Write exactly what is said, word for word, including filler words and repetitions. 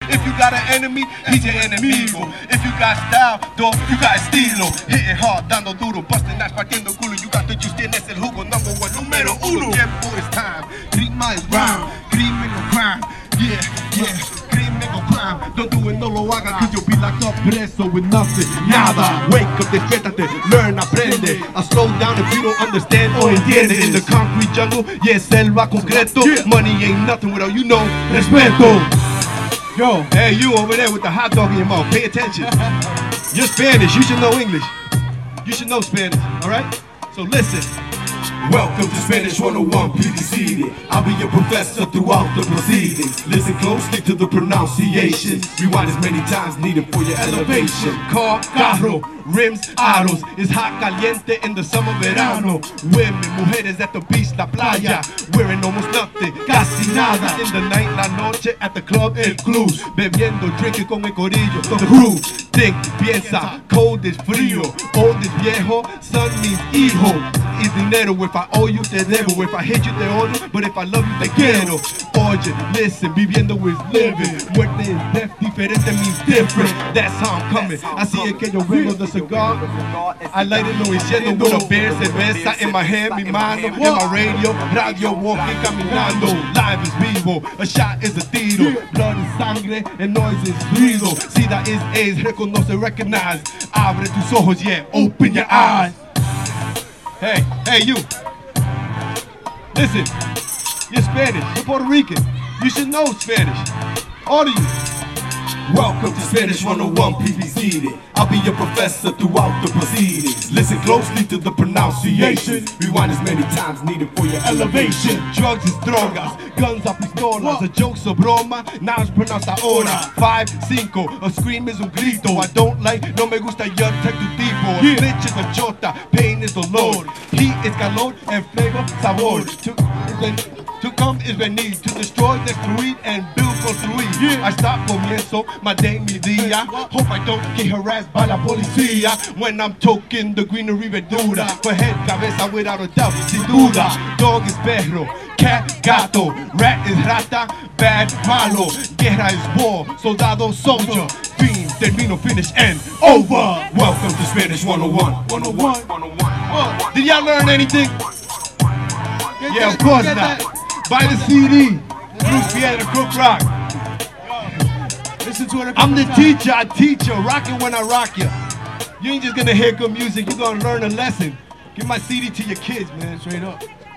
If you got an enemy, he's your enemigo. If you got style, dog, you got estilo. Hitting hard, dando duro, busting ass, partiendo culo. You got the juice, tienes el jugo, number one, número uno. Tiempo is time, rima is rhyme, crimen or crime. Yeah, yeah, crimen or crime. Don't do it, no lo haga, cause you'll be locked up preso with nothing, nada. Wake up, despiértate, learn, aprende. I slow down if you don't understand or entiende. In the concrete jungle, yeah, selva concreto. Money ain't nothing without you know respeto. Yo, hey, you over there with the hot dog in your mouth, pay attention. You're Spanish, you should know English. You should know Spanish, alright? So listen. Welcome to Spanish one oh one, please be seated. I'll be your professor throughout the proceedings. Listen closely to the pronunciation. Rewind as many times needed for your elevation. Car, carro, rims, aros. It's hot, caliente in the summer, verano. Women, mujeres at the beach, la playa. Wearing almost nothing, casi nada. In the night, la noche, at the club, el club. Bebiendo, drinking con el corillo, the crew. Think, piensa, cold is frío. Old is viejo, son means hijo. Is dinero, if I owe you te debo. If I hate you te odio, but if I love you te quiero. Oye, listen, viviendo is living. Muerte is death, diferente means different. That's how I'm coming. Así es que yo vengo the cigar. I light it low enciendo with a beer, cerveza in my hand, mi mano, in my radio, radio walking, caminando. Live is vivo, a shot is a tiro. Blood is sangre, and noise is ruido. Sida is AIDS, reconoce, recognize. Abre tus ojos, yeah, open your eyes. Hey, hey you. Listen, you're Spanish, you're Puerto Rican. You should know Spanish. All of you. Welcome to Spanish one oh one, please be seated. I'll be your professor throughout the proceedings. Listen closely to the pronunciation. Rewind as many times needed for your elevation. Drugs is drogas, guns are pistolas. A joke's a broma, now it's pronounced ahora. Five, cinco, a scream is un grito. I don't like, no me gusta yo te tu tipo. A snitch is a chota, pain is dolor. Heat is calor, and flavor, sabor. To, to come is venir, to destroy, destruir, and build, construir. I stop comienzo, my day, mi día. Hope I don't get harassed by la policía when I'm talking the greenery verdura. For head, cabeza, without a doubt, sin duda. Dog is perro, cat, gato. Rat is rata, bad, malo. Guerra is war, soldado, soldier. Fiend, termino, finish, end, over. Welcome to Spanish one oh one. one oh one. Oh, did y'all learn anything? Yeah, of course not. Buy the C D. Bruce Piano, Cook Rock. Listen to it. I'm the teacher, I teach you, rock it when I rock you. You ain't just gonna hear good music, you're gonna learn a lesson. Give my C D to your kids, man, straight up.